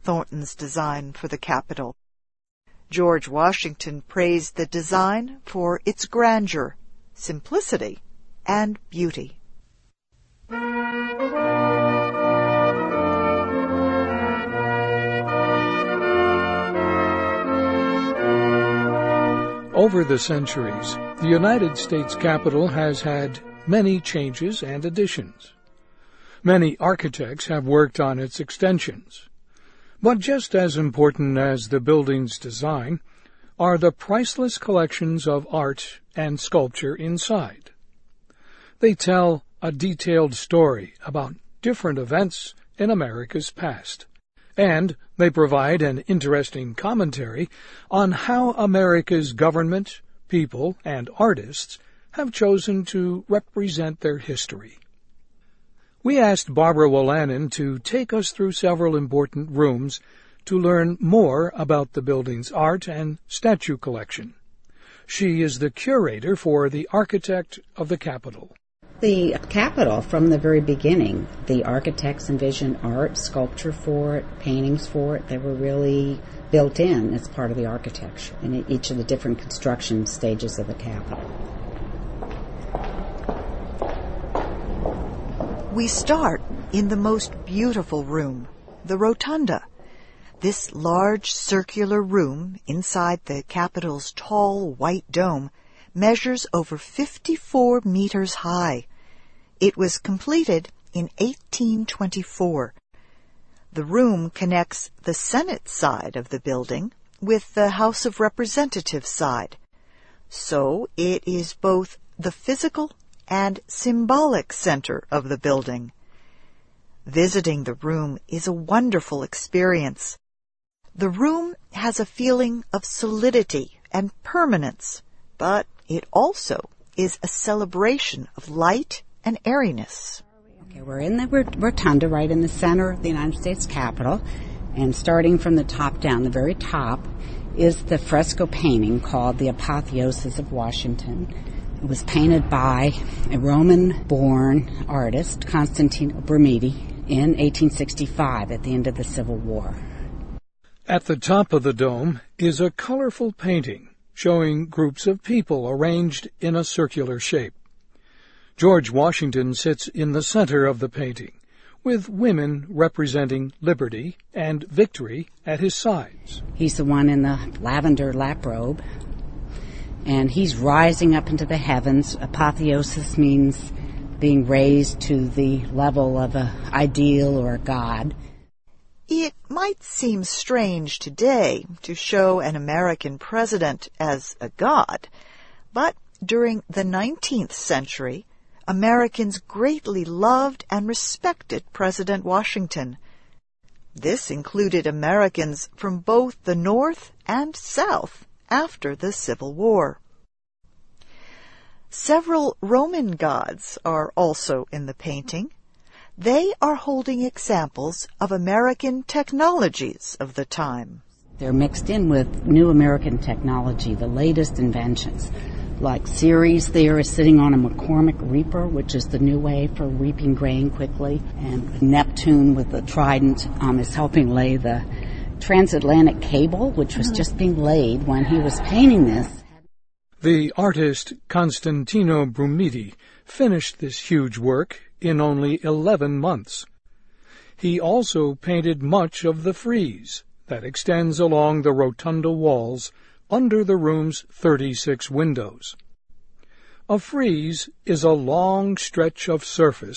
Thornton's design for the Capitol. George Washington praised the design for its grandeur, simplicity, and beauty. Over the centuries, the United States Capitol has had many changes and additions. Many architects have worked on its extensions. But just as important as the building's design are the priceless collections of art and sculpture inside. They tell a detailed story about different events in America's past, and they provide an interesting commentary on how America's government, people, and artists have chosen to represent their history. We asked Barbara Wolanin to take us through several important rooms to learn more about the building's art and statue collection. She is the curator for the Architect of the Capitol. The Capitol, from the very beginning, the architects envisioned art, sculpture for it, paintings for it. They were really built in as part of the architecture in each of the different construction stages of the Capitol. We start in the most beautiful room, the Rotunda. This large circular room inside the Capitol's tall white dome measures over 54 meters high. It was completed in 1824. The room connects the Senate side of the building with the House of Representatives side. So it is both the physical and symbolic center of the building. Visiting the room is a wonderful experience. The room has a feeling of solidity and permanence, but it also is a celebration of light and airiness. Okay, we're in the Rotunda, right in the center of the United States Capitol, and starting from the top down, the very top, is the fresco painting called The Apotheosis of Washington. It was painted by a Roman-born artist, Constantino Brumidi, in 1865 at the end of the Civil War. At the top of the dome is a colorful painting showing groups of people arranged in a circular shape. George Washington sits in the center of the painting, with women representing liberty and victory at his sides. He's the one in the lavender laprobe, and he's rising up into the heavens. Apotheosis means being raised to the level of an ideal or a god. It might seem strange today to show an American president as a god, but during the 19th century, Americans greatly loved and respected President Washington. This included Americans from both the North and South after the Civil War. Several Roman gods are also in the painting. They are holding examples of American technologies of the time. They're mixed in with new American technology, the latest inventions. Like Ceres there is sitting on a McCormick reaper, which is the new way for reaping grain quickly. And Neptune with the trident is helping lay the transatlantic cable, which was just being laid when he was painting this. The artist Constantino Brumidi finished this huge work in only 11 months. He also painted much of the frieze that extends along the rotunda walls under the room's 36 windows. A frieze is a long stretch of surface